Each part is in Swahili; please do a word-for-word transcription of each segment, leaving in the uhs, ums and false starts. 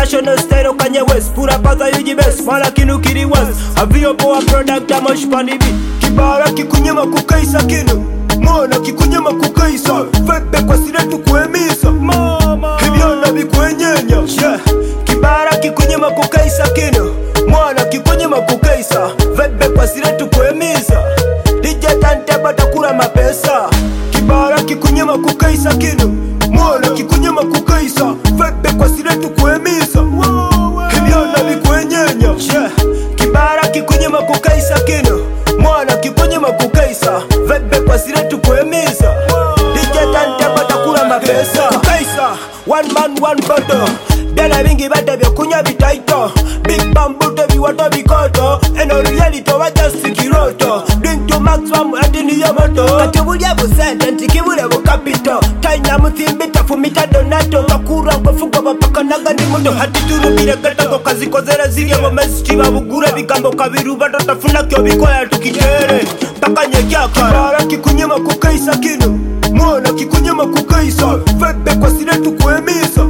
international style Kanye West. Pura paza yuji best, mala kinu kiri west. Avio poa product amosh panibi. Kibara kikunyema kukaisa kinu, mwana kikunyema kukaisa. Febe kwa siretu kuemisa, hivyo nabi kuenyenya. Yeah. Kibara kikunyema kukaisa kinu, mwana kikunyema kukaisa. Febe kwa siretu kuemisa. D J Tante batakura mapesa. Kibara kikunyema kukaisa kinu, mwana kikunyema kukaisa. Febe kwa siretu kuemisa, hivyo nabi kuenyenya. Yeah. Kibara kikunyema kukaisa kinu, mwana kikunyema kukaisa. Febe kwa siretu kuemisa. D J Tante batakura mapesa. Kukaisa, one man one bottle. Bela vingi bata vya kunya vitaito. Big bamboo tevi wata vikoto. Eno reality waja sikiroto. Drink to maximum adini ya moto. Katibulia busente ntikibule bukapito. Taina muthimbita fumita donato. Kakura mkufuka wapaka naga ni mundo. Hati turu bire gata kwa kazi kozera ziri ya gomezi chiva bugure vikambo kaviru. Bato tafuna kyo vikoya tukitere. Paka nyekia kara. Kibara kikunyema kukaisa kinu, mwana kikunyema kukaisa. Febe kwa siretu kuemisa,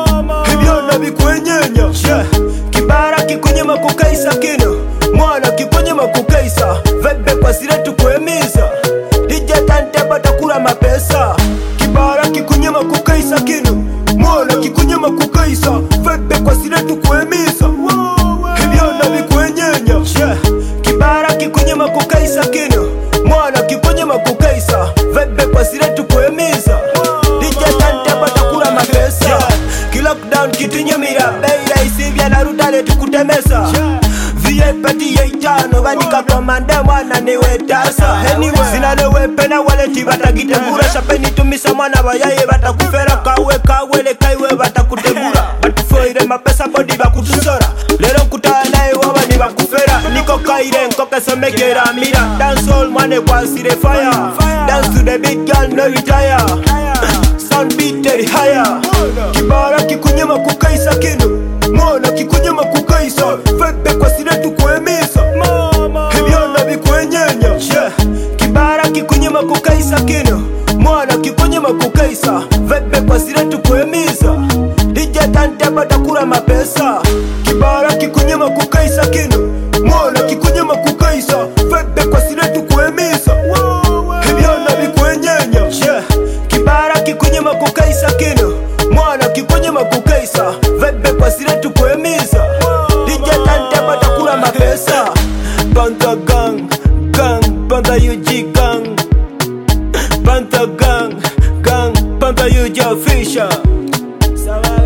hivyo nabi kuenyenya. Yeah. Kibara kikunyema kukaisa kinu, mwana kikunyema kukaisa. Febe kwa siretu kuemisa. D J Tante batakura mapesa. Kibara kikunyema kukaisa kinu, mwana kikunyema kukaisa. Febe kwa siretu kuemisa, hivyo nabi kuenyenya. Yeah. Kibara kikunyema kukaisa kinu, mwana kikunyema kukaisa. Febe kwa siretu kuemisa. D J Tante batakura mapesa. Yeah. Kilockdown kitunyumira, beira isivya na rutale tukutemesa. V I P yeitano vanika komande mwana niwe tasa. Anyway, sinale wepena waleti vatakitegura. Shapeni tumisa mwana vayaye vatakufera. Kawe kawele kaiwe vatakutegura. Batufoire mapesa bodi vakutusora. Lero kutaya nae wawa ni vakufera. Niko kaire nkoke somekera mira. Dance all mwane kwa sire fire. Dance to the big girl no retire. Sound beat very higher. Kibara kikunyema kukaisa kinu, mwana kikunyema kukaisa. Febe kwa siretu kuemisa, hivyo nabi kuenyenya. Yeah. Kibara kikunyema kukaisa kinu, mwana kikunyema kukaisa. Febe kwa siretu kuemisa. D J Tante batakura mapesa. Kibara kikunyema kukaisa kinu, mwana kikunyema kukaisa. Febe kwa siretu kuemisa, hivyo nabi kuenyenya. Yeah. Kibara kikunyema kukaisa kinu, mwana kikunyema kukaisa. Febe kwa siretu kuemisa. D J Tante batakura mapesa. Panther gang, gang, Panther U G gang. Panther gang, gang, Panther U G official.